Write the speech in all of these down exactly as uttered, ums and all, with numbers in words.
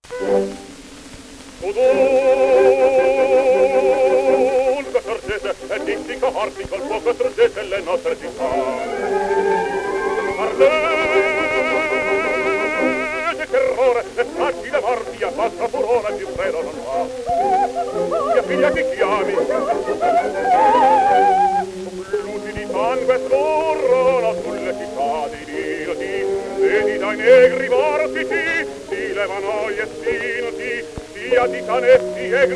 Udunque sorgete e ditti cohorti col fuoco struggete le nostre città. Ardete terrore e saggi le morti a vostra furore più freddo non va. Mia figlia chi chiami? Luci di sangue scorrono sulle città dei dinoti, vedi dai negri vortici si levano gli estinoti, si agitano essi e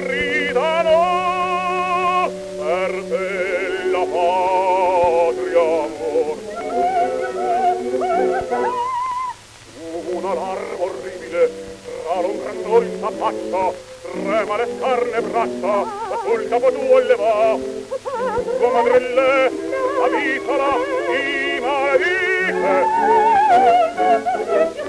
gridano per te la patria amor. Una larva orribile tra l'ombrandor in s'affaccia, trema le scarne braccia, sul capo tuo leva. Tua madrelle, avvisala, i maledice.